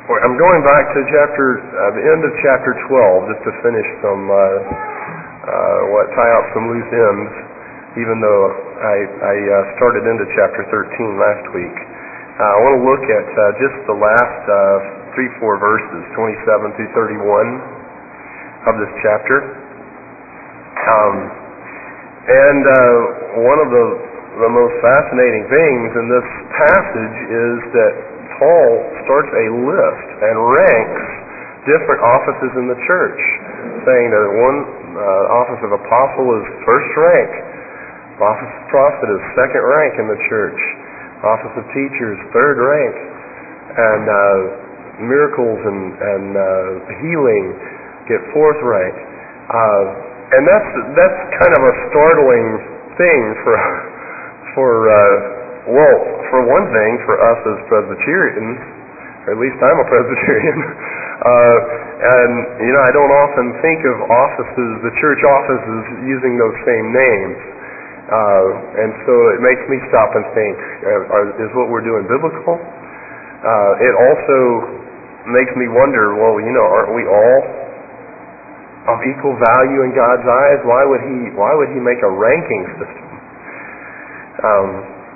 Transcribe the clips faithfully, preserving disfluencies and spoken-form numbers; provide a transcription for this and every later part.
I'm going back to chapter, uh, the end of chapter twelve, just to finish some, uh, uh, what, tie up some loose ends, even though I, I uh, started into chapter thirteen last week. Uh, I want to look at uh, just the last uh, three, four verses, twenty-seven through thirty-one of this chapter. Um, and uh, one of the, the most fascinating things in this passage is that Paul starts a list and ranks different offices in the church, saying that one uh, office of apostle is first rank, office of prophet is second rank in the church, office of teacher is third rank, and uh, miracles and, and uh, healing get fourth rank. Uh, and that's that's kind of a startling thing for for. Uh, Well, for one thing, for us as Presbyterians, or at least I'm a Presbyterian, uh, and, you know, I don't often think of offices, the church offices, using those same names. Uh, and so it makes me stop and think, uh, are, is what we're doing biblical? Uh, it also makes me wonder, well, you know, aren't we all of equal value in God's eyes? Why would he, why would he make a ranking system? Um...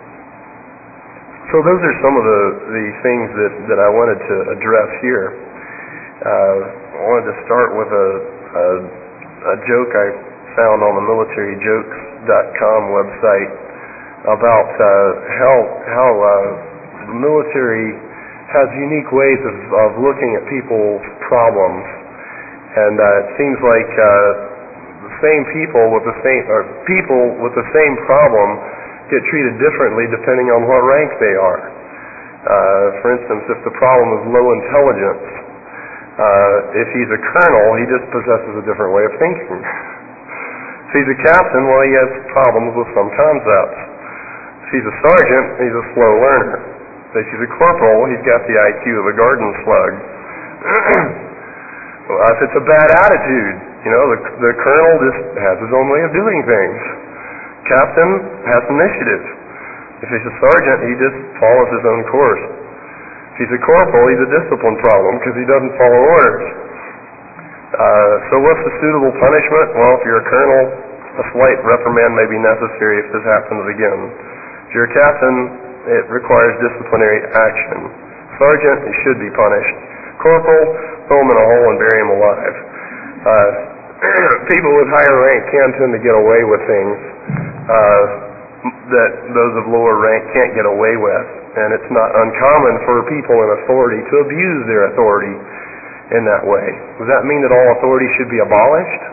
So those are some of the, the things that, that I wanted to address here. Uh, I wanted to start with a, a, a joke I found on the military jokes dot com website about uh, how how uh, the military has unique ways of, of looking at people's problems, and uh, it seems like uh, the same people with the same or people with the same problem get treated differently depending on what rank they are. Uh, for instance, if the problem is low intelligence, uh, if he's a colonel, he just possesses a different way of thinking. If he's a captain, well, he has problems with some concepts. If he's a sergeant, he's a slow learner. If he's a corporal, he's got the I Q of a garden slug. Well, if it's a bad attitude, you know, the, the colonel just has his own way of doing things. Captain has initiative. If he's a sergeant, he just follows his own course. If he's a corporal, he's a discipline problem because he doesn't follow orders. Uh, so what's the suitable punishment? Well, if you're a colonel, a slight reprimand may be necessary if this happens again. If you're a captain, it requires disciplinary action. Sergeant, he should be punished. Corporal, throw him in a hole and bury him alive. Uh, people with higher rank can tend to get away with things Uh, that those of lower rank can't get away with, and it's not uncommon for people in authority to abuse their authority in that way. Does that mean that all authority should be abolished?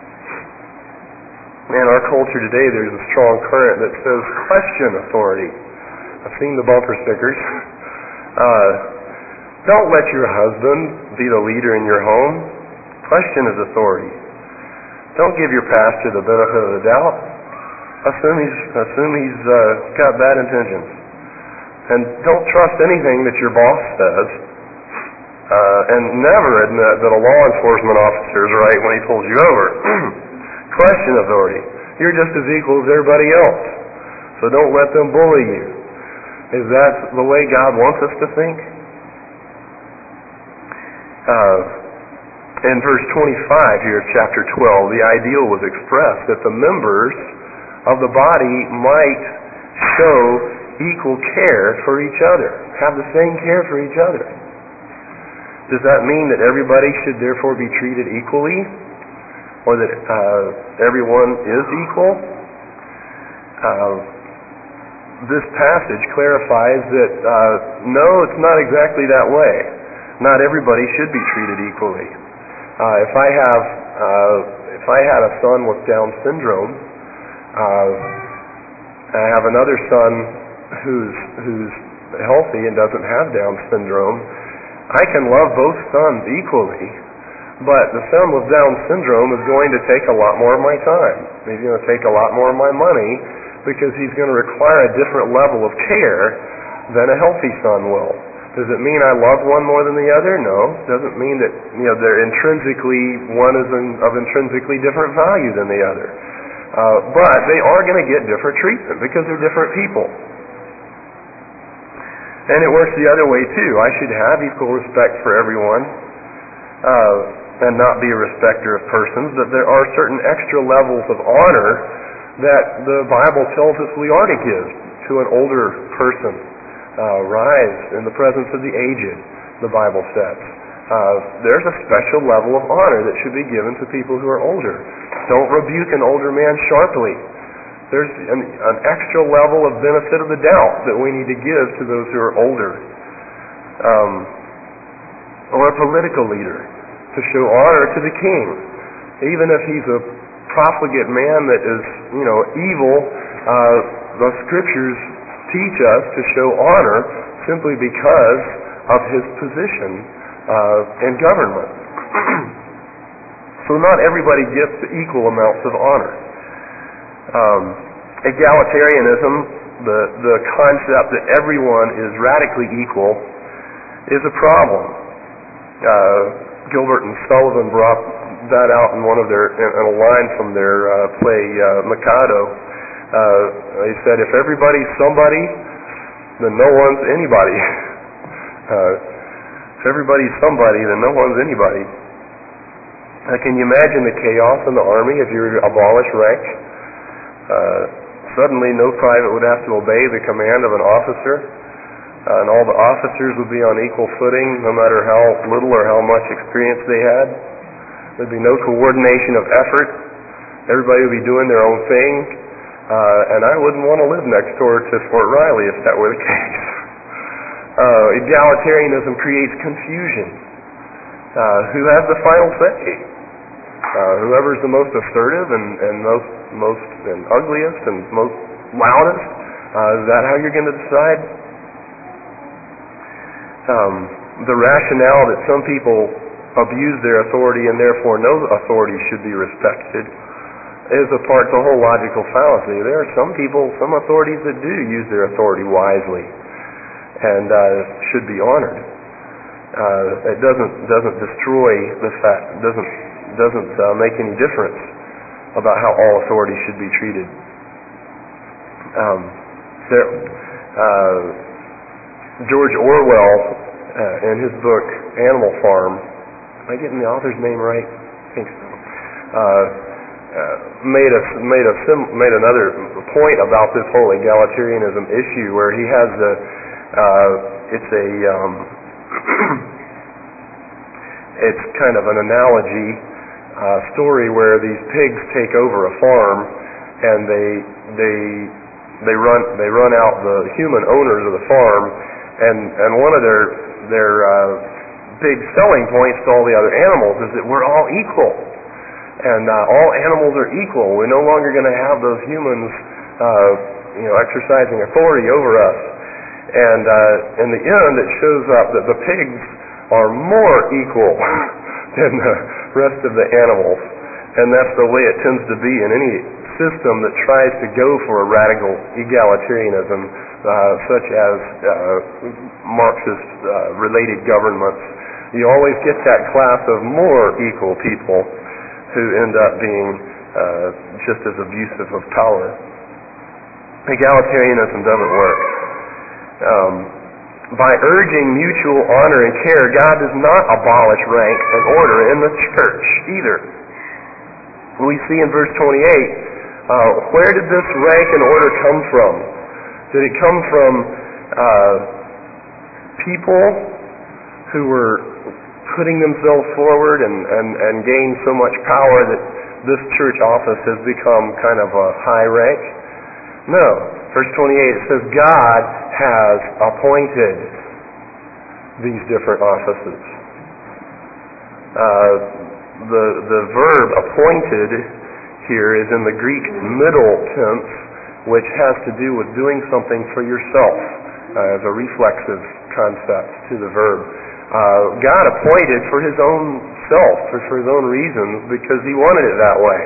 In our culture today, there's a strong current that says question authority. I've seen the bumper stickers. Uh, don't let your husband be the leader in your home. Question his authority. Don't give your pastor the benefit of the doubt. Assume he's assume he's uh, got bad intentions, and don't trust anything that your boss says, uh, and never admit that a law enforcement officer is right when he pulls you over. Question authority. You're just as equal as everybody else, so don't let them bully you. Is that the way God wants us to think? Uh, in verse twenty-five here of chapter twelve, the ideal was expressed that the members of the body might show equal care for each other, have the same care for each other. Does that mean that everybody should therefore be treated equally, or that uh, everyone is equal? Uh, this passage clarifies that uh, no, it's not exactly that way. Not everybody should be treated equally. Uh, if I have, uh, if I had a son with Down syndrome, Uh, I have another son who's who's healthy and doesn't have Down syndrome. I can love both sons equally, but the son with Down syndrome is going to take a lot more of my time. He's going to take a lot more of my money because he's going to require a different level of care than a healthy son will. Does it mean I love one more than the other? No. Doesn't mean that, you know, they're intrinsically, one is in, of intrinsically different value than the other. Uh, but they are going to get different treatment because they're different people. And it works the other way too. I should have equal respect for everyone uh, and not be a respecter of persons, but there are certain extra levels of honor that the Bible tells us we are to give to an older person. Uh, rise in the presence of the aged, the Bible says. Uh, there's a special level of honor that should be given to people who are older. Don't rebuke an older man sharply. There's an, an extra level of benefit of the doubt that we need to give to those who are older. Um, or a political leader, to show honor to the king. Even if he's a profligate man that is, you know, evil, uh, the Scriptures teach us to show honor simply because of his position uh, in government. So not everybody gets equal amounts of honor. Um, egalitarianism, the, the concept that everyone is radically equal, is a problem. Uh, Gilbert and Sullivan brought that out in one of their, in, in a line from their uh, play uh, Mikado. Uh, they said, if everybody's somebody, then no one's anybody. uh, if everybody's somebody, then no one's anybody. Uh, can you imagine the chaos in the army if you abolish rank? Uh, suddenly no private would have to obey the command of an officer, uh, and all the officers would be on equal footing no matter how little or how much experience they had. There'd be no coordination of effort. Everybody would be doing their own thing, uh, and I wouldn't want to live next door to Fort Riley if that were the case. uh, egalitarianism creates confusion. Uh, who has the final say? Uh, whoever's the most assertive and, and most most and ugliest and most loudest, uh, is that how you're going to decide? Um, the rationale that some people abuse their authority and therefore no authority should be respected is a part, the whole logical fallacy. There are some people, some authorities that do use their authority wisely and uh, should be honored. Uh, it doesn't doesn't destroy the fact, doesn't doesn't uh, make any difference about how all authority should be treated. Um, there, uh, George Orwell, uh, in his book Animal Farm, am I getting the author's name right? I think so. Uh, uh, made a made a sim, made another point about this whole egalitarianism issue, where he has the uh, it's a um, it's kind of an analogy uh, story where these pigs take over a farm and they they they run they run out the human owners of the farm, and and one of their their uh, big selling points to all the other animals is that we're all equal, and uh, all animals are equal. We're no longer going to have those humans uh, you know exercising authority over us. And uh, in the end, it shows up that the pigs are more equal than the rest of the animals. And that's the way it tends to be in any system that tries to go for a radical egalitarianism, uh, such as uh, Marxist-related uh, governments. You always get that class of more equal people who end up being uh, just as abusive of power. Egalitarianism doesn't work. Um, by urging mutual honor and care, God does not abolish rank and order in the church either. We see in verse twenty-eight, uh, where did this rank and order come from? Did it come from uh, people who were putting themselves forward and, and, and gained so much power that this church office has become kind of a high rank? No. Verse twenty-eight, it says, God has appointed these different offices. Uh, the, the verb appointed here is in the Greek middle tense, which has to do with doing something for yourself, uh, as a reflexive concept to the verb. Uh, God appointed for His own self, for, for His own reasons, because He wanted it that way.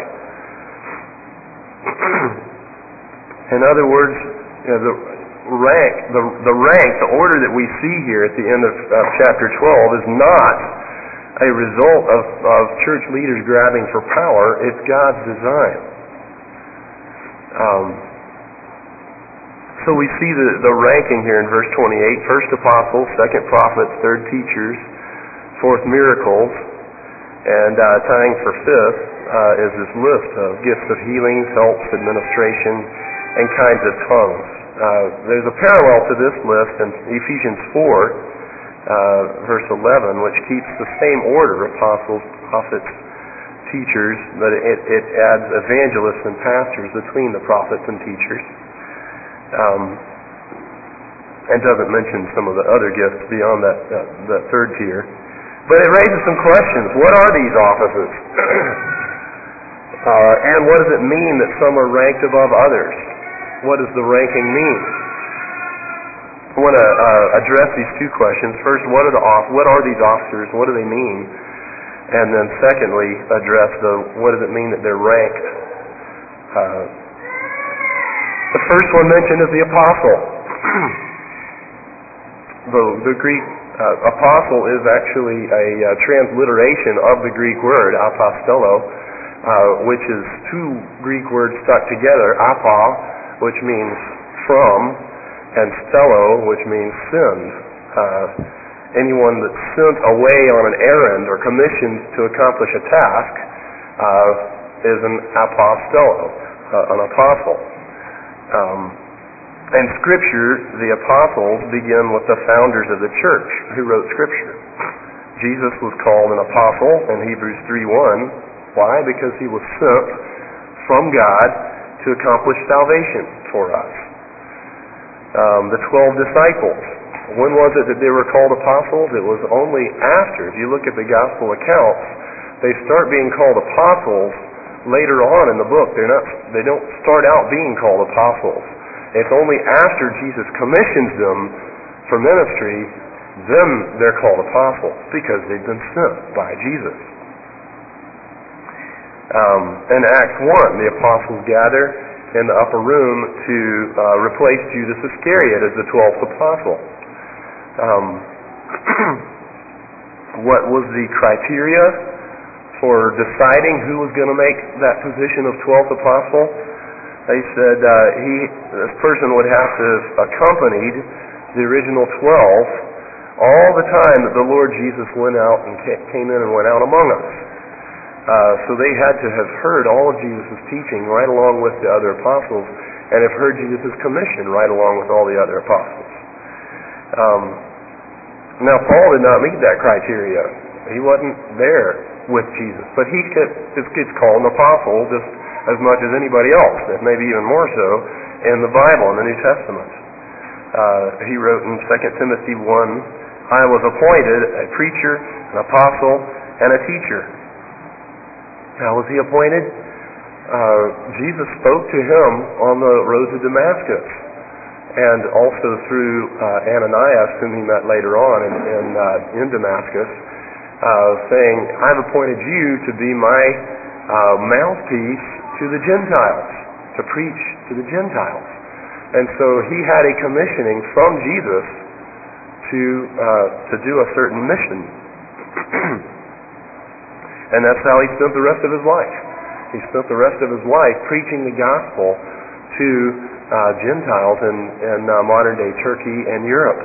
In other words, you know, the rank, the, the rank, the order that we see here at the end of, of chapter twelve is not a result of, of church leaders grabbing for power. It's God's design. Um, So we see the, the ranking here in verse twenty-eight. First apostles, second prophets, third teachers, fourth miracles, and uh, tying for fifth uh, is this list of gifts of healings, helps, administration, and kinds of tongues. Uh, there's a parallel to this list in Ephesians four, uh, verse eleven, which keeps the same order: apostles, prophets, teachers, but it, it adds evangelists and pastors between the prophets and teachers. Um, and doesn't mention some of the other gifts beyond that, uh, that third tier. But it raises some questions. What are these offices? uh, and what does it mean that some are ranked above others? What does the ranking mean? I want to uh, address these two questions. First, what are the off- what are these officers? What do they mean? And then secondly, address the what does it mean that they're ranked? Uh, the first one mentioned is the apostle. the, the Greek uh, apostle is actually a uh, transliteration of the Greek word apostello, uh, which is two Greek words stuck together: apa, which means from, and stello, which means send. Uh, anyone that's sent away on an errand or commissioned to accomplish a task uh, is an apostello, uh, an apostle. Um, in Scripture, the apostles begin with the founders of the church who wrote Scripture. Jesus was called an apostle in Hebrews three one. Why? Because he was sent from God to accomplish salvation for us. Um, the twelve disciples. When was it that they were called apostles? It was only after. If you look at the gospel accounts, they start being called apostles later on in the book. They're not. They don't start out being called apostles. It's only after Jesus commissions them for ministry, then they're called apostles, because they've been sent by Jesus. Um, in Acts one, the apostles gather in the upper room to uh, replace Judas Iscariot as the twelfth apostle. Um, what was the criteria for deciding who was going to make that position of twelfth apostle? They said uh, he, this person would have to have accompanied the original twelve all the time that the Lord Jesus went out and came in and went out among us. Uh, so they had to have heard all of Jesus' teaching right along with the other apostles, and have heard Jesus' commission right along with all the other apostles. Um, now, Paul did not meet that criteria. He wasn't there with Jesus, but he gets, just gets called an apostle just as much as anybody else, and maybe even more so in the Bible, in the New Testament. Uh, he wrote in Second Timothy one, I was appointed a preacher, an apostle, and a teacher. How was he appointed? Uh, Jesus spoke to him on the road to Damascus, and also through uh, Ananias, whom he met later on in, in, uh, in Damascus, uh, saying, I've appointed you to be my uh, mouthpiece to the Gentiles, to preach to the Gentiles. And so he had a commissioning from Jesus to uh, to do a certain mission. And that's how he spent the rest of his life. He spent the rest of his life preaching the gospel to uh, Gentiles in, in uh, modern-day Turkey and Europe.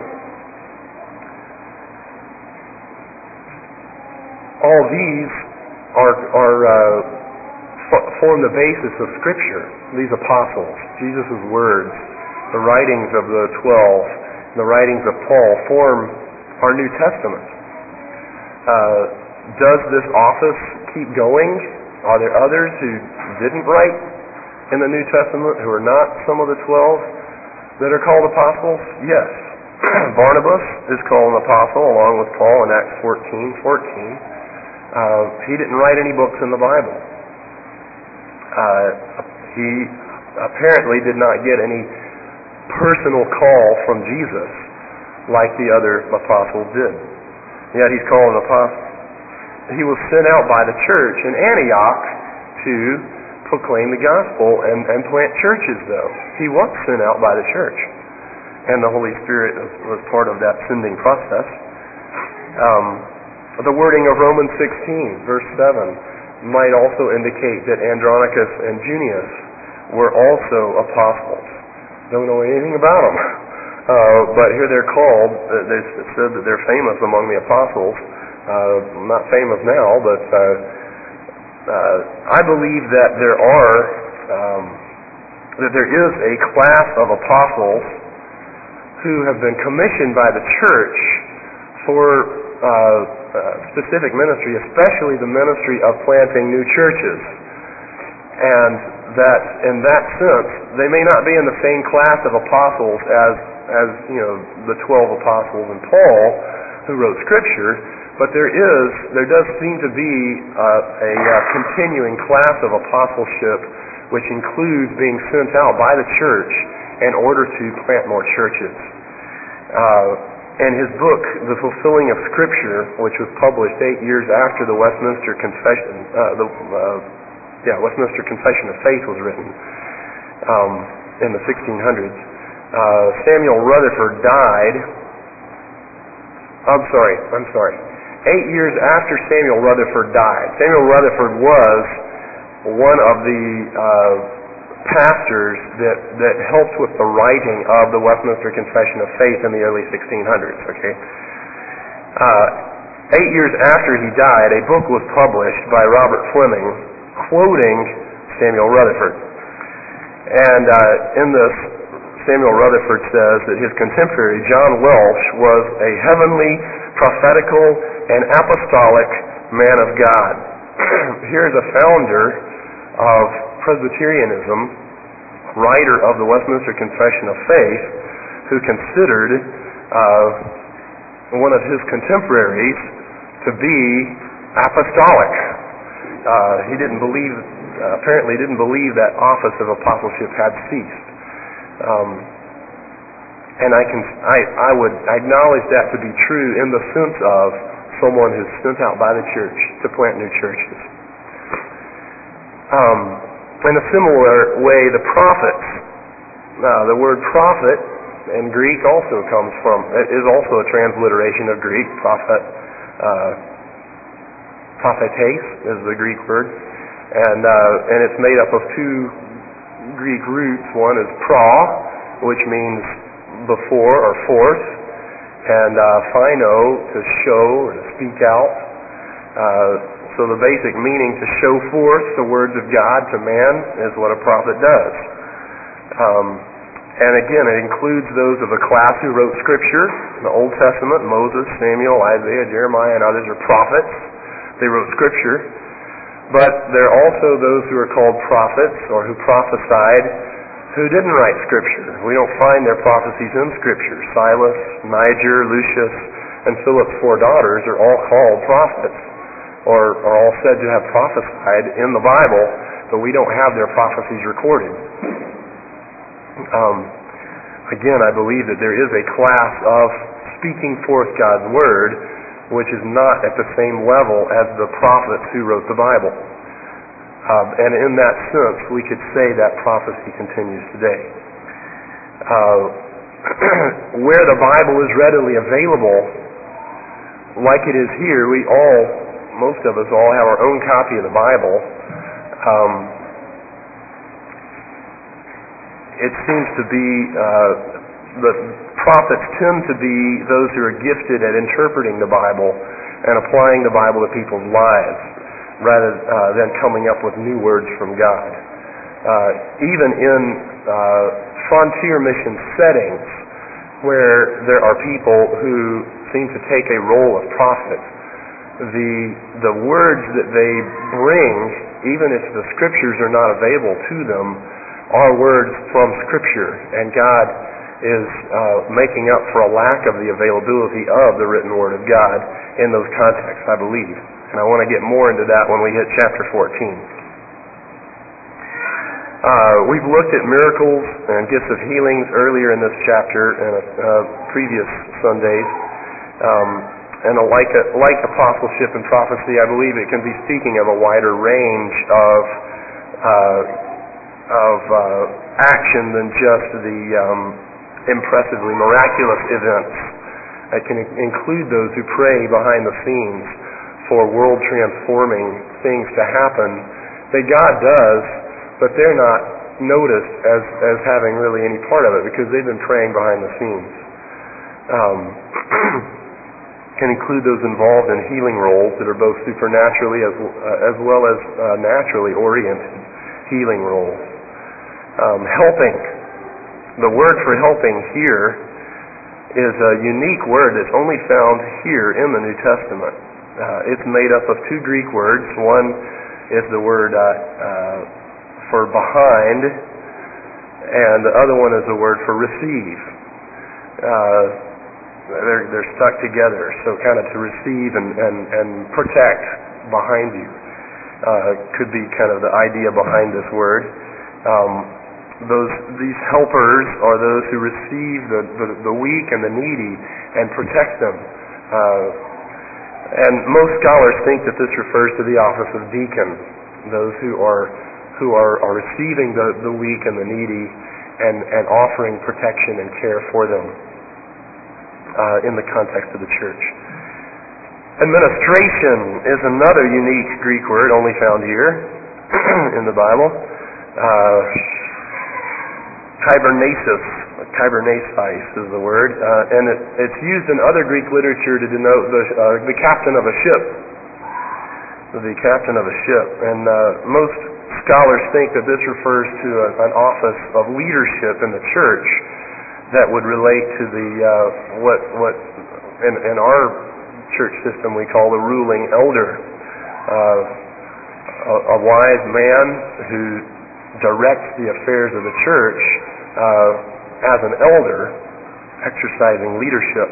All these are, are uh, f- form the basis of Scripture. These apostles, Jesus' words, the writings of the twelve, the writings of Paul form our New Testament. Uh, does this office keep going? Are there others who didn't write in the New Testament who are not some of the twelve that are called apostles? Yes. Barnabas is called an apostle along with Paul in Acts fourteen fourteen. Uh, he didn't write any books in the Bible. Uh, he apparently did not get any personal call from Jesus like the other apostles did. Yet he's called an apostle. He was sent out by the church in Antioch to proclaim the gospel and, and plant churches, though. He was sent out by the church. And the Holy Spirit was, was part of that sending process. Um, the wording of Romans sixteen, verse seven, might also indicate that Andronicus and Junius were also apostles. don't know anything about them. Uh, but here they're called, uh, they said that they're famous among the apostles. Uh, not famous now, but uh, uh, I believe that there are, um, that there is a class of apostles who have been commissioned by the church for uh, uh, specific ministry, especially the ministry of planting new churches. And that, in that sense, they may not be in the same class of apostles as, as you know, the twelve apostles and Paul, who wrote Scripture, but there is, there does seem to be uh, a uh, continuing class of apostleship, which includes being sent out by the church in order to plant more churches. Uh, in his book, The Fulfilling of Scripture, which was published eight years after the Westminster Confession, uh, the uh, yeah, Westminster Confession of Faith was written um, in the sixteen hundreds. Uh, Samuel Rutherford died. I'm sorry, I'm sorry. Eight years after Samuel Rutherford died. Samuel Rutherford was one of the uh, pastors that, that helped with the writing of the Westminster Confession of Faith in the early sixteen hundreds. Okay. Uh, eight years after he died, a book was published by Robert Fleming, quoting Samuel Rutherford. And uh, in this, Samuel Rutherford says that his contemporary, John Welsh, was a heavenly, prophetical, and apostolic man of God. Here's a founder of Presbyterianism, writer of the Westminster Confession of Faith, who considered uh, one of his contemporaries to be apostolic. Uh, he didn't believe, uh, apparently didn't believe that office of apostleship had ceased. Um, and I can, I, I would acknowledge that to be true in the sense of someone who's sent out by the church to plant new churches. Um, in a similar way, the prophets, uh, the word prophet in Greek also comes from, it is also a transliteration of Greek, prophet, uh, prophetes is the Greek word, and uh, and it's made up of two Greek roots. One is pra, which means before or forth, and uh, phino, to show or to speak out. Uh, so the basic meaning, to show forth the words of God to man, is what a prophet does. Um, and again, it includes those of the class who wrote Scripture. In the Old Testament, Moses, Samuel, Isaiah, Jeremiah, and others are prophets. They wrote Scripture. But there are also those who are called prophets, or who prophesied, who didn't write Scripture. We don't find their prophecies in Scripture. Silas, Niger, Lucius, and Philip's four daughters are all called prophets, or are all said to have prophesied in the Bible, but we don't have their prophecies recorded. Um, again, I believe that there is a class of speaking forth God's Word, which is not at the same level as the prophets who wrote the Bible. Um, and in that sense, we could say that prophecy continues today. Uh, where the Bible is readily available, like it is here, we all, most of us all have our own copy of the Bible. Um, it seems to be, uh, the prophets tend to be those who are gifted at interpreting the Bible and applying the Bible to people's lives, rather uh, than coming up with new words from God. Uh, even in uh, frontier mission settings, where there are people who seem to take a role of prophet, the the words that they bring, even if the Scriptures are not available to them, are words from Scripture, and God is uh, making up for a lack of the availability of the written Word of God in those contexts, I believe. And I want to get more into that when we hit chapter fourteen. Uh, we've looked at miracles and gifts of healings earlier in this chapter and uh, previous Sundays. Um, and like, a, like apostleship and prophecy, I believe it can be speaking of a wider range of uh, of uh, action than just the um, impressively miraculous events. It can include those who pray behind the scenes for world-transforming things to happen that God does, but they're not noticed as, as having really any part of it because they've been praying behind the scenes. Um, can include those involved in healing roles that are both supernaturally as, uh, as well as uh, naturally oriented healing roles. Um, helping. The word for helping here is a unique word that's only found here in the New Testament. Uh, it's made up of two Greek words. One is the word uh, uh, for behind, and the other one is the word for receive. Uh, they're, they're stuck together, so kind of to receive and, and, and protect behind you uh, could be kind of the idea behind this word. Um, those these helpers are those who receive the, the, the weak and the needy and protect them. Uh, and most scholars think that this refers to the office of deacon, those who are who are, are receiving the, the weak and the needy and, and offering protection and care for them uh, in the context of the church. Administration is another unique Greek word only found here in the Bible. Uh, kybernesis, kybernesis is the word, uh, and it, it's used in other Greek literature to denote the, uh, the captain of a ship. The captain of a ship. And uh, most scholars think that this refers to a, an office of leadership in the church that would relate to the uh, what what in, in our church system we call the ruling elder, uh, a, a wise man who directs the affairs of the church uh, as an elder, exercising leadership,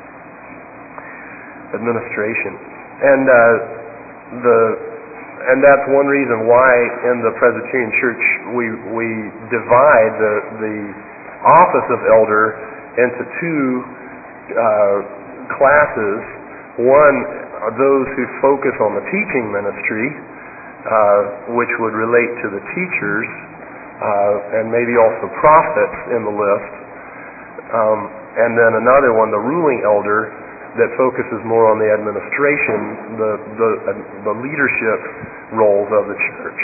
administration, and uh, the and that's one reason why in the Presbyterian Church we we divide the the office of elder into two uh, classes. One are those who focus on the teaching ministry, uh, which would relate to the teachers, uh, and maybe also prophets in the list. Um, and then another one, the ruling elder, that focuses more on the administration, the the, uh, the leadership roles of the church.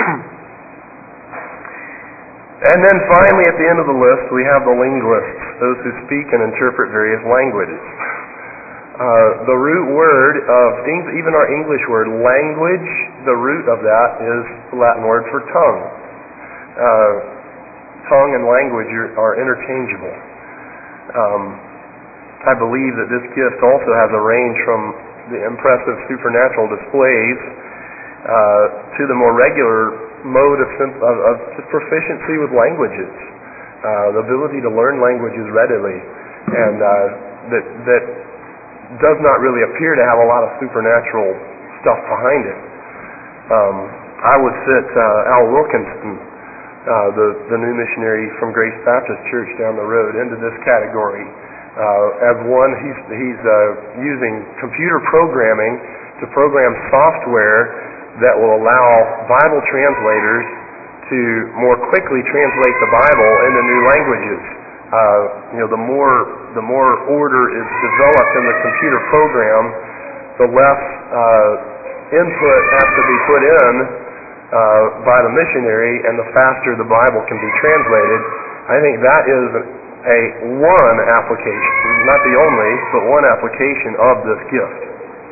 And then finally, at the end of the list, we have the linguists, those who speak and interpret various languages. Uh, the root word of, even our English word, language, the root of that is the Latin word for tongue. Uh, tongue and language are, are interchangeable. Um, I believe that this gift also has a range from the impressive supernatural displays uh, to the more regular mode of, sim- of, of just proficiency with languages, uh, the ability to learn languages readily, and uh, that that does not really appear to have a lot of supernatural stuff behind it. Um, I would fit uh, Al Wilkinson, uh, the the new missionary from Grace Baptist Church down the road, into this category. Uh, as one, he's he's uh, using computer programming to program software that will allow Bible translators to more quickly translate the Bible into new languages. Uh, you know, the more the more order is developed in the computer program, the less uh, input has to be put in uh, by the missionary, and the faster the Bible can be translated. I think that is a one application, not the only, but one application of this gift.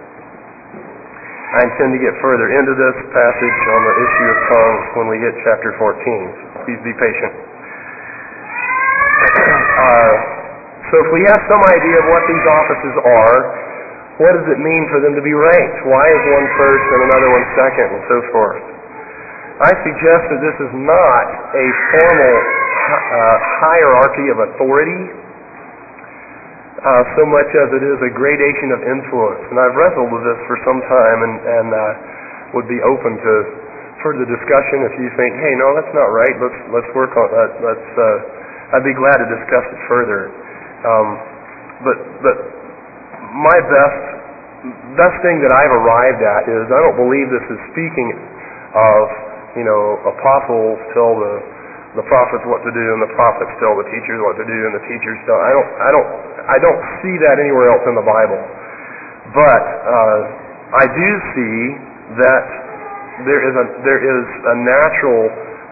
I intend to get further into this passage on the issue of tongues when we hit chapter fourteen. Please be patient. Uh, so if we have some idea of what these offices are, what does it mean for them to be ranked? Why is one first and another one second, and so forth? I suggest that this is not a formal uh, hierarchy of authority, uh, so much as it is a gradation of influence. And I've wrestled with this for some time, and, and uh, would be open to further discussion if you think, hey, no, that's not right. Let's let's work on that. Let's. Uh, I'd be glad to discuss it further. Um, but but my best best thing that I've arrived at is I don't believe this is speaking of, you know, apostles tell the the prophets what to do, and the prophets tell the teachers what to do, and the teachers tell. I don't I don't I don't see that anywhere else in the Bible. But uh, I do see that there is a there is a natural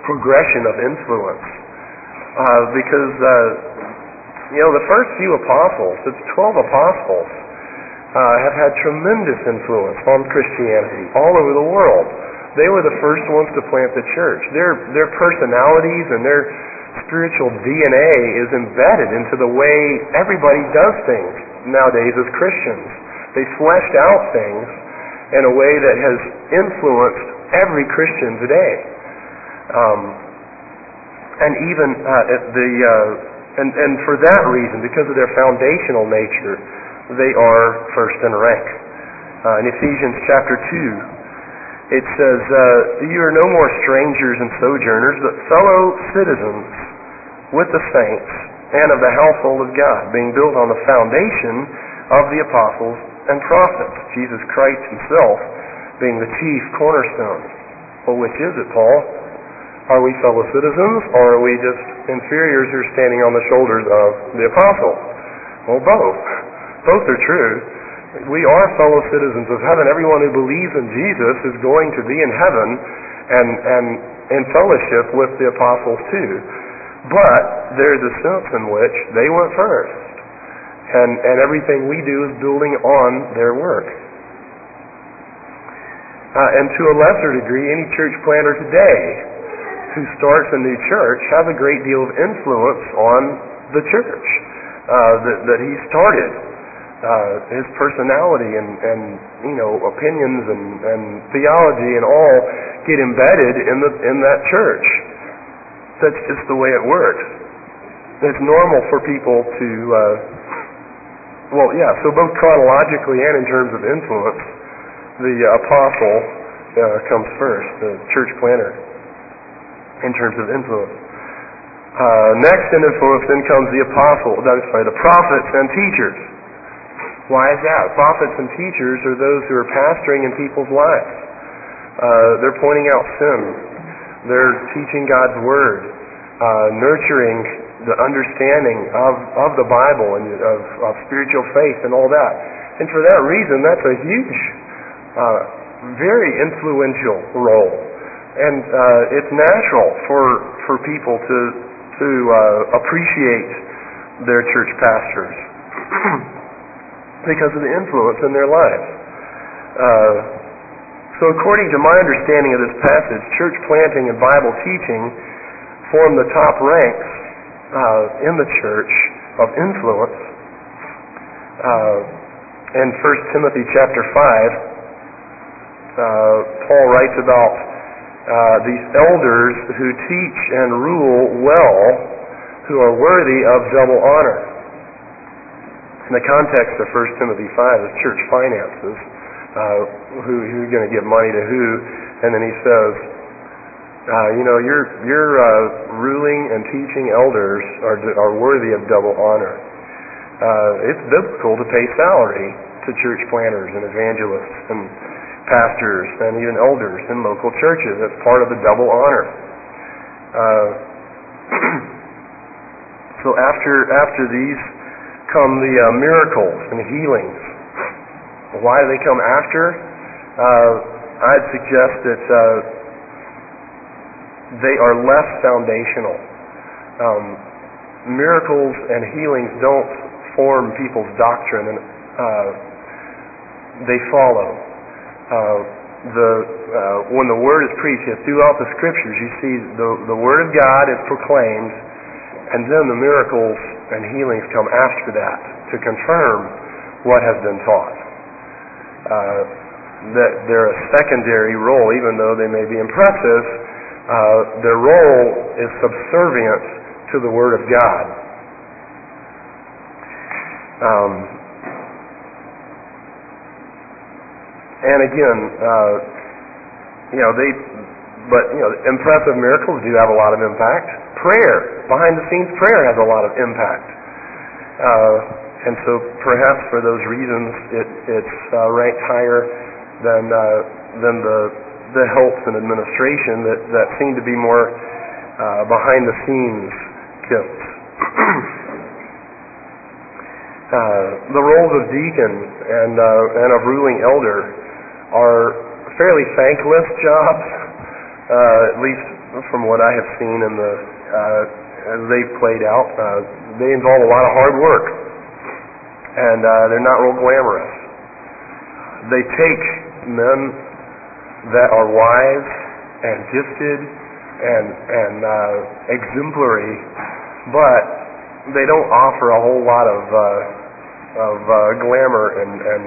progression of influence. Uh, because, uh, you know, the first few apostles, it's twelve apostles, uh, have had tremendous influence on Christianity all over the world. They were the first ones to plant the church. Their, their personalities and their spiritual D N A is embedded into the way everybody does things nowadays as Christians. They fleshed out things in a way that has influenced every Christian today. Um, and even uh, the uh, and, and for that reason, because of their foundational nature, they are first in rank. Uh, in Ephesians chapter two, it says, uh, "You are no more strangers and sojourners, but fellow citizens with the saints and of the household of God, being built on the foundation of the apostles and prophets, Jesus Christ himself being the chief cornerstone." Well, which is it, Paul? Are we fellow citizens, or are we just inferiors who are standing on the shoulders of the apostles? Well, both. Both are true. We are fellow citizens of heaven. Everyone who believes in Jesus is going to be in heaven and, and in fellowship with the apostles too. But there's a sense in which they went first. And, and everything we do is building on their work. Uh, and to a lesser degree, any church planter today who starts a new church has a great deal of influence on the church uh, that, that he started. Uh, his personality and, and you know opinions and, and theology and all get embedded in the in that church. That's just the way it works. It's normal for people to, uh, well, yeah, so both chronologically and in terms of influence, the apostle uh, comes first, the church planter, in terms of influence. Uh, next in influence then comes the apostle, I'm sorry, the prophets and teachers. Why is that? Prophets and teachers are those who are pastoring in people's lives. Uh, they're pointing out sin. They're teaching God's Word, uh, nurturing the understanding of, of the Bible and of, of spiritual faith and all that. And for that reason, that's a huge, uh, very influential role. And uh, it's natural for for people to to uh, appreciate their church pastors because of the influence in their lives. Uh, So according to my understanding of this passage, church planting and Bible teaching form the top ranks uh, in the church of influence. Uh, in First Timothy chapter five, uh, Paul writes about uh, these elders who teach and rule well, who are worthy of double honor. In the context of First Timothy five is church finances. Uh, who, who's going to give money to who, and then he says, uh, you know, your your uh, ruling and teaching elders are are worthy of double honor. Uh, it's biblical to pay salary to church planters and evangelists and pastors and even elders in local churches. That's part of the double honor. Uh, so after after these come the uh, miracles and healings. Why do they come after? Uh, I'd suggest that uh, they are less foundational. Um, miracles and healings don't form people's doctrine, and uh, they follow. Uh, the uh, when the word is preached throughout the scriptures, you see the the word of God is proclaimed, and then the miracles and healings come after that to confirm what has been taught. Uh, that they're a secondary role, even though they may be impressive. Uh, their role is subservient to the Word of God. Um, and again, uh, you know, they, but you know, impressive miracles do have a lot of impact. Prayer, behind the scenes prayer, has a lot of impact. Uh, And so perhaps for those reasons it, it's uh, ranked higher than uh, than the the helps and administration that, that seem to be more uh, behind the scenes gifts. uh, the roles of deacon and uh, and of ruling elder are fairly thankless jobs, uh, at least from what I have seen in the uh, as they've played out, uh, they involve a lot of hard work, and uh, they're not real glamorous. They take men that are wise and gifted and and uh, exemplary, but they don't offer a whole lot of uh, of uh, glamour and, and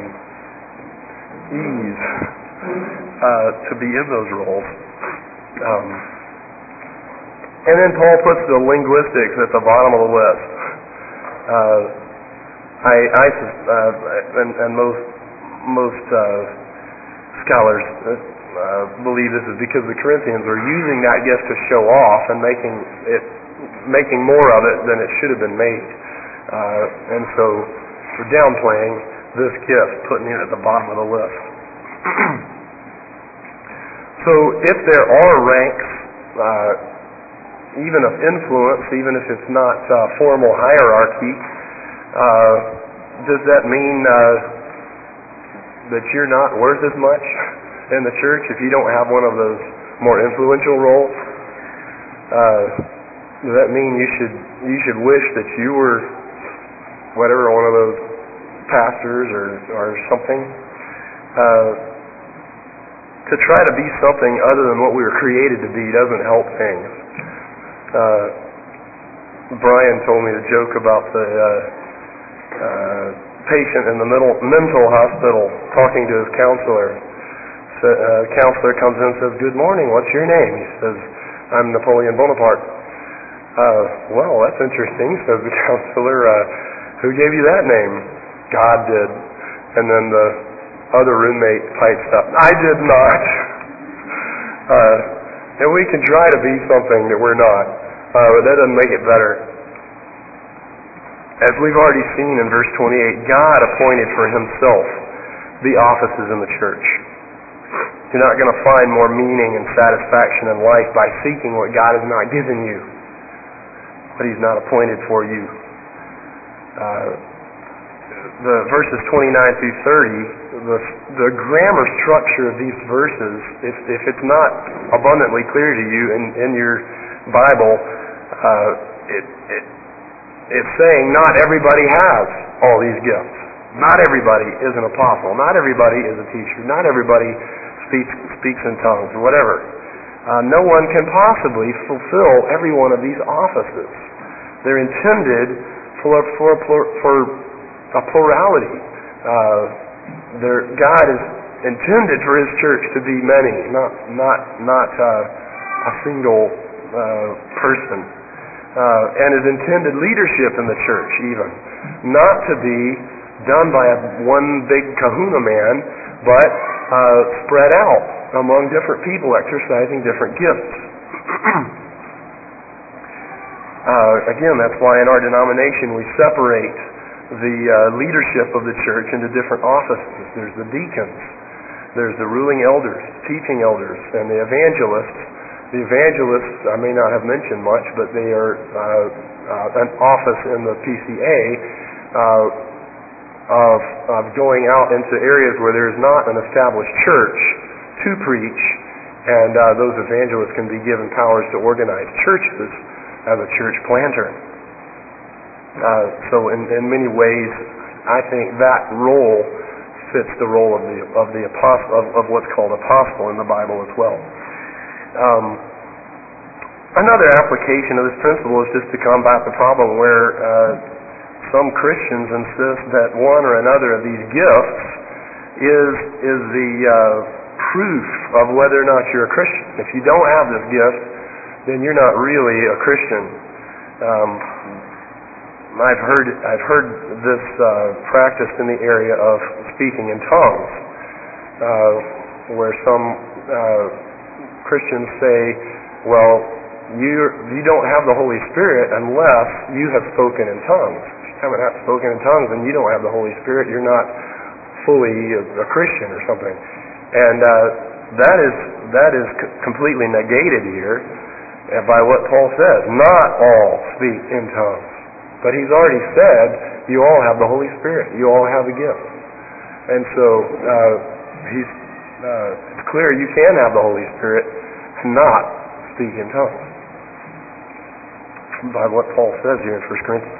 ease uh, to be in those roles. Um, and then Paul puts the linguistics at the bottom of the list. Uh, I, I uh, and, and most most uh, scholars uh, believe this is because the Corinthians are using that gift to show off and making it making more of it than it should have been made, uh, and so we're downplaying this gift, putting it at the bottom of the list. So if there are ranks, uh, even of influence, even if it's not uh, formal hierarchy, uh, does that mean uh, that you're not worth as much in the church if you don't have one of those more influential roles? Uh, does that mean you should you should wish that you were whatever, one of those pastors or or something? Uh, to try to be something other than what we were created to be doesn't help things. Uh, Brian told me the joke about the uh, uh, patient in the middle, mental hospital talking to his counselor. So, uh, counselor comes in and says, "Good morning, what's your name?" He says, "I'm Napoleon Bonaparte." Uh, well, that's interesting, says the counselor. Uh, who gave you that name? God did. And then the other roommate pipes up, "I did not." uh, and we can try to be something that we're not, uh, but that doesn't make it better. As we've already seen in verse twenty-eight, God appointed for himself the offices in the church. You're not going to find more meaning and satisfaction in life by seeking what God has not given you, what he's not appointed for you. Uh, the verses twenty-nine through thirty, the, the grammar structure of these verses, if, if it's not abundantly clear to you in, in your Bible, uh, it, it, it's saying not everybody has all these gifts. Not everybody is an apostle. Not everybody is a teacher. Not everybody speaks, speaks in tongues or whatever. Uh, no one can possibly fulfill every one of these offices. They're intended for, for, for, for a plurality. Uh, God is intended for His church to be many, not not not uh, a single uh, person, uh, and His intended leadership in the church even not to be done by a, one big kahuna man, but uh, spread out among different people exercising different gifts. uh, again, that's why in our denomination we separate the uh, leadership of the church into different offices. There's the deacons, there's the ruling elders, teaching elders, and the evangelists. The evangelists, I may not have mentioned much, but they are uh, uh, an office in the P C A uh, of, of going out into areas where there is not an established church to preach, and uh, those evangelists can be given powers to organize churches as a church planter. Uh, so in, in many ways, I think that role fits the role of the of the apostle of, of what's called apostle in the Bible as well. Um, another application of this principle is just to combat the problem where uh, some Christians insist that one or another of these gifts is is the uh, proof of whether or not you're a Christian. If you don't have this gift, then you're not really a Christian. Um, I've heard I've heard this uh, practiced in the area of speaking in tongues, uh, where some uh, Christians say, "Well, you you don't have the Holy Spirit unless you have spoken in tongues. If you haven't have spoken in tongues and you don't have the Holy Spirit, you're not fully a, a Christian or something." And uh, that is that is c- completely negated here by what Paul says. Not all speak in tongues. But he's already said, you all have the Holy Spirit. You all have the gift. And so uh, he's uh, it's clear you can have the Holy Spirit and not speak in tongues, by what Paul says here in First Corinthians.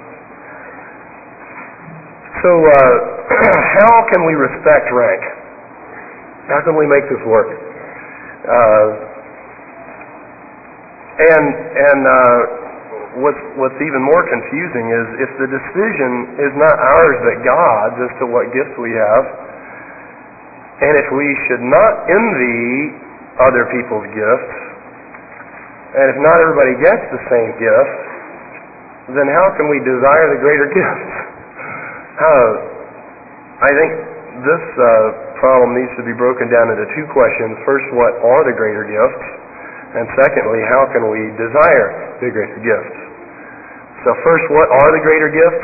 So, uh, how can we respect rank? How can we make this work? Uh, and and uh, what's what's even more confusing is if the decision is not ours but God's as to what gifts we have, and if we should not envy other people's gifts, and if not everybody gets the same gift, then how can we desire the greater gifts? Uh, I think this uh, problem needs to be broken down into two questions. First, what are the greater gifts? And secondly, how can we desire the greater gifts? So first, what are the greater gifts?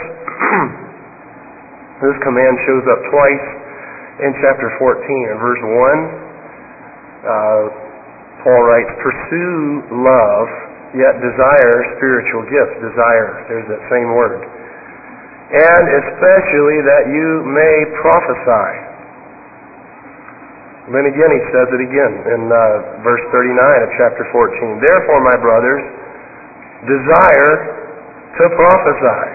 This command shows up twice in chapter fourteen. In verse one, uh, Paul writes, "Pursue love, yet desire spiritual gifts." Desire, there's that same word. "And especially that you may prophesy." Then again he says it again in uh, verse thirty-nine of chapter fourteen. "Therefore, my brothers, desire to prophesy."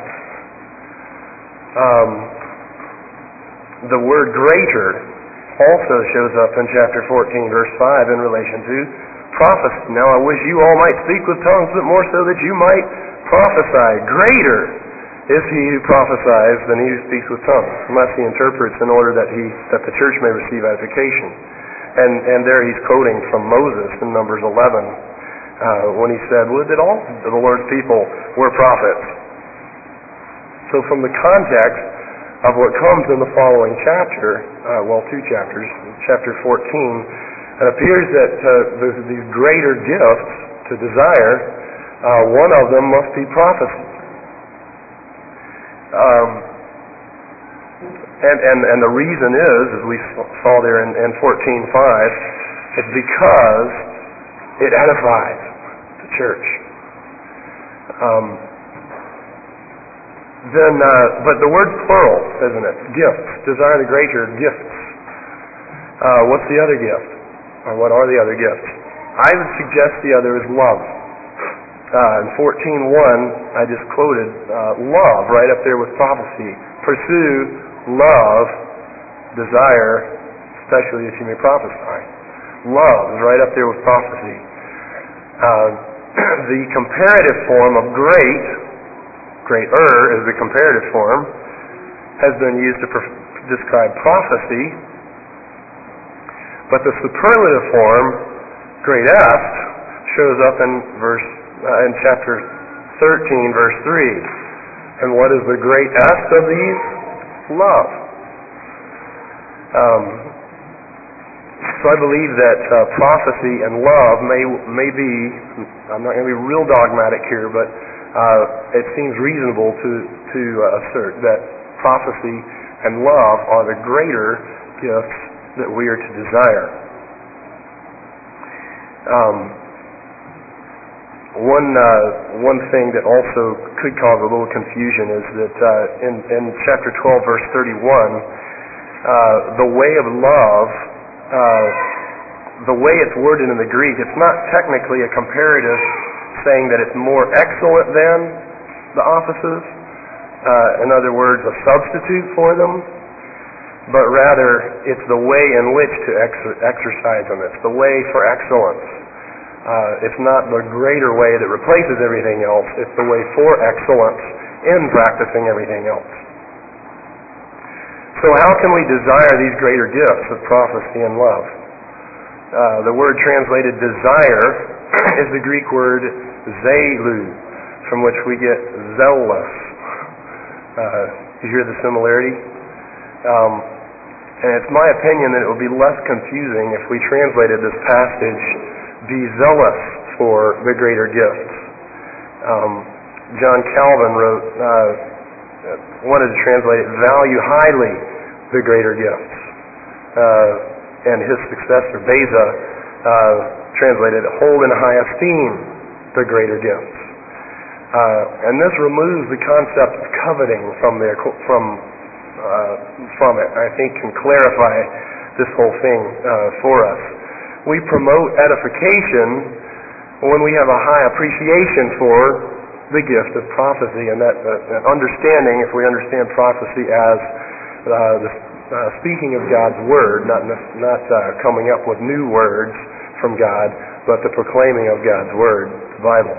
Um, the word greater also shows up in chapter fourteen, verse five in relation to prophecy. "Now I wish you all might speak with tongues, but more so that you might prophesy. Greater is he who prophesies than he who speaks with tongues, unless he interprets in order that he that the church may receive edification." And and there he's quoting from Moses in Numbers eleven, uh, when he said, "Would that all of the Lord's people were prophets." So from the context of what comes in the following chapter, uh, well, two chapters, chapter fourteen, it appears that uh, there's these greater gifts to desire. Uh, one of them must be prophecy. Um, and, and, and the reason is, as we saw there in, in fourteen five, it's because it edifies the church. Um, then, uh, but the word's plural, isn't it? Gifts. Desire the greater gifts. Uh, what's the other gift? Or what are the other gifts? I would suggest the other is love. Uh, in fourteen one, I just quoted uh, love right up there with prophecy. "Pursue love, desire, especially that you may prophesy." Love is right up there with prophecy. Uh, the comparative form of great, greater is the comparative form, has been used to per- describe prophecy, but the superlative form, greatest, shows up in verse Uh, in chapter thirteen, verse three. And what is the greatest of these? Love. Um, so I believe that uh, prophecy and love may may be, I'm not going to be real dogmatic here, but uh, it seems reasonable to, to uh, assert that prophecy and love are the greater gifts that we are to desire. Um, One uh, one thing that also could cause a little confusion is that uh, in, in chapter twelve, verse thirty-one, uh, the way of love, uh, the way it's worded in the Greek, it's not technically a comparative saying that it's more excellent than the offices, uh, in other words, a substitute for them, but rather it's the way in which to ex- exercise them. It's the way for excellence. Uh, it's not the greater way that replaces everything else. It's the way for excellence in practicing everything else. So how can we desire these greater gifts of prophecy and love? Uh, the word translated desire is the Greek word zelu, from which we get zealous. Uh, you hear the similarity? Um, and it's my opinion that it would be less confusing if we translated this passage, "Be zealous for the greater gifts." Um, John Calvin wrote, uh, wanted to translate it, "Value highly the greater gifts." Uh, and his successor, Beza, uh, translated, "Hold in high esteem the greater gifts." Uh, and this removes the concept of coveting from their, from uh, from it. I think can clarify this whole thing uh, for us. We promote edification when we have a high appreciation for the gift of prophecy and that, uh, that understanding, if we understand prophecy as uh, the uh, speaking of God's Word, not, not uh, coming up with new words from God, but the proclaiming of God's Word, the Bible.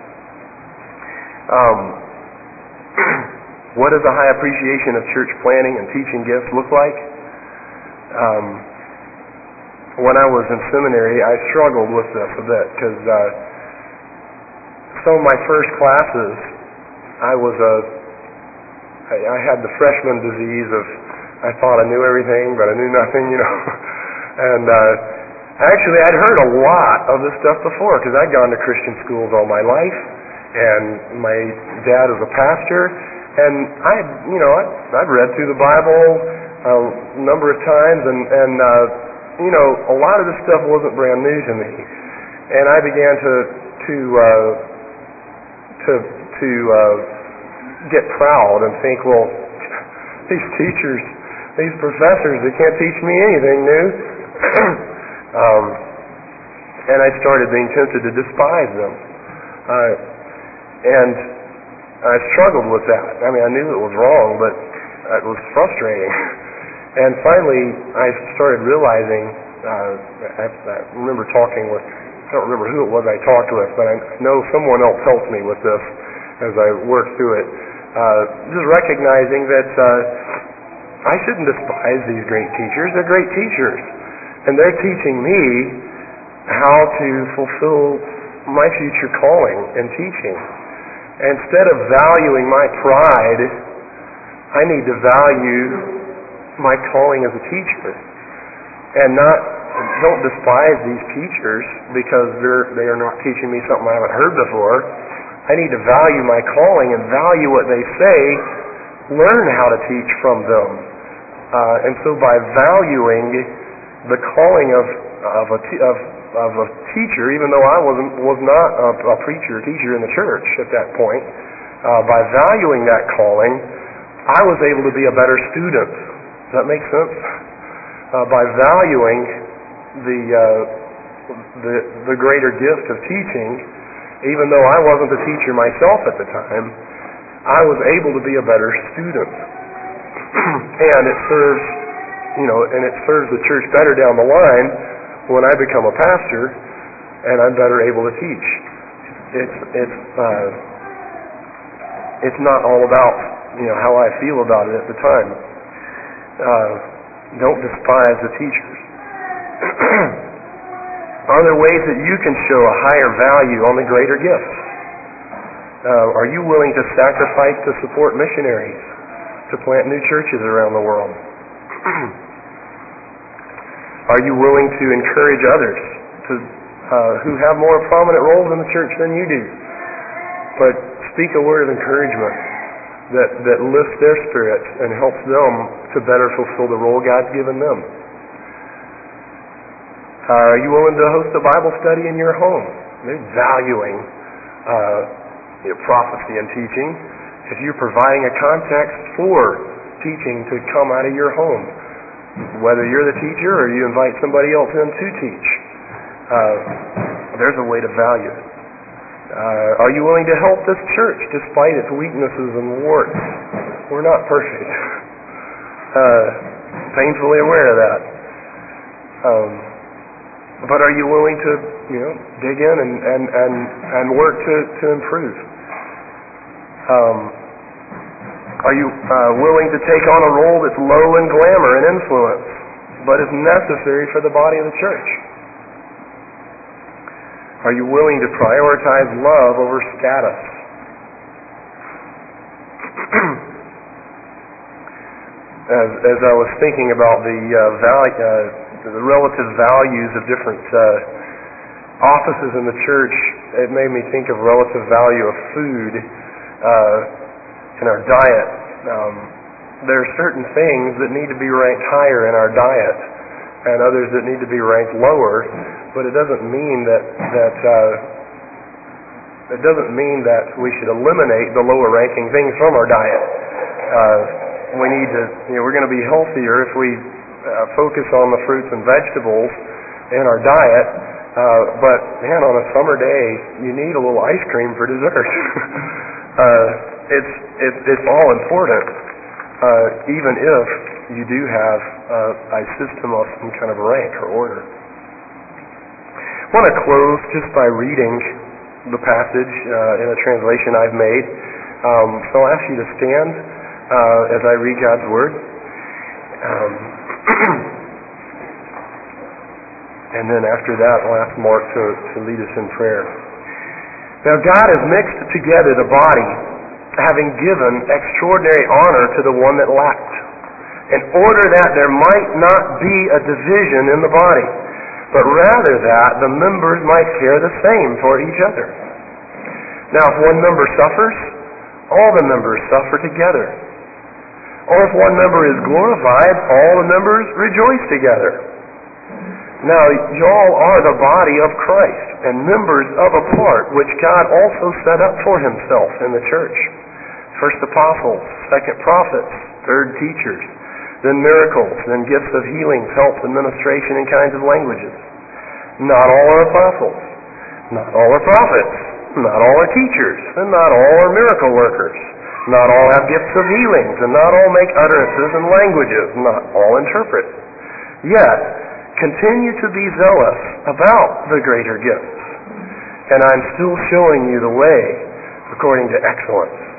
Um, what does a high appreciation of church planning and teaching gifts look like? Um, when I was in seminary, I struggled with this a bit because uh, some of my first classes, I was a, I, I had the freshman disease of I thought I knew everything, but I knew nothing, you know. and uh, actually, I'd heard a lot of this stuff before because I'd gone to Christian schools all my life, and my dad was a pastor, and I, had, you know, I'd, I'd read through the Bible a number of times, and and uh, you know, a lot of this stuff wasn't brand new to me, and I began to to uh, to to uh, get proud and think, well, these teachers, these professors, they can't teach me anything new. um, and I started being tempted to despise them, uh, and I struggled with that. I mean, I knew it was wrong, but it was frustrating. And finally, I started realizing, uh, I, I remember talking with, I don't remember who it was I talked with, but I know someone else helped me with this as I worked through it. Uh, just recognizing that uh, I shouldn't despise these great teachers. They're great teachers. And they're teaching me how to fulfill my future calling in teaching. Instead of valuing my pride, I need to value my calling as a teacher, and not don't despise these teachers because they're they are not teaching me something I haven't heard before. I need to value my calling and value what they say, learn how to teach from them, uh, and so by valuing the calling of of a t- of of a teacher, even though I wasn't was not a, a preacher teacher in the church at that point, uh, by valuing that calling, I was able to be a better student. Does that make sense? Uh, by valuing the, uh, the the greater gift of teaching, even though I wasn't the teacher myself at the time, I was able to be a better student, and it serves, you know, and it serves the church better down the line when I become a pastor, and I'm better able to teach. It's it's uh, it's not all about, you know, how I feel about it at the time. Uh, don't despise the teachers. Are there ways that you can show a higher value on the greater gifts? Uh, are you willing to sacrifice to support missionaries, to plant new churches around the world? Are you willing to encourage others to uh, who have more prominent roles in the church than you do, but speak a word of encouragement that, that lifts their spirits and helps them to better fulfill the role God's given them? Uh, are you willing to host a Bible study in your home? They're valuing uh, you know, prophecy and teaching. If you're providing a context for teaching to come out of your home, whether you're the teacher or you invite somebody else in to teach, uh, there's a way to value it. Uh, are you willing to help this church despite its weaknesses and warts? We're not perfect. uh, painfully aware of that. Um, but are you willing to, you know, dig in and, and, and, and work to, to improve? Um, are you uh, willing to take on a role that's low in glamour and influence, but is necessary for the body of the church? Are you willing to prioritize love over status? as, as I was thinking about the uh, value, uh, the relative values of different uh, offices in the church, it made me think of relative value of food uh, in our diet. Um, there are certain things that need to be ranked higher in our diet, and others that need to be ranked lower. But it doesn't mean that that uh, it doesn't mean that we should eliminate the lower ranking things from our diet. Uh, we need to, you know, we're going to be healthier if we uh, focus on the fruits and vegetables in our diet, Uh, but, man, on a summer day, you need a little ice cream for dessert. uh, it's, it's, it's all important, uh, even if you do have uh, a system of some kind of rank or order. I want to close just by reading the passage uh, in a translation I've made. Um, so I'll ask you to stand uh, as I read God's Word. Um, and then after that, I'll ask Mark to, to lead us in prayer. Now God has mixed together the body, having given extraordinary honor to the one that lacked, in order that there might not be a division in the body, but rather that the members might care the same for each other. Now if one member suffers, all the members suffer together. Or if one member is glorified, all the members rejoice together. Now y'all are the body of Christ, and members of a part which God also set up for himself in the church. First apostles, second prophets, third teachers, then miracles, then gifts of healings, helps, administration, and kinds of languages. Not all are apostles, not all are prophets, not all are teachers, and not all are miracle workers. Not all have gifts of healings, and not all make utterances in languages, not all interpret. Yet, continue to be zealous about the greater gifts, and I'm still showing you the way according to excellence.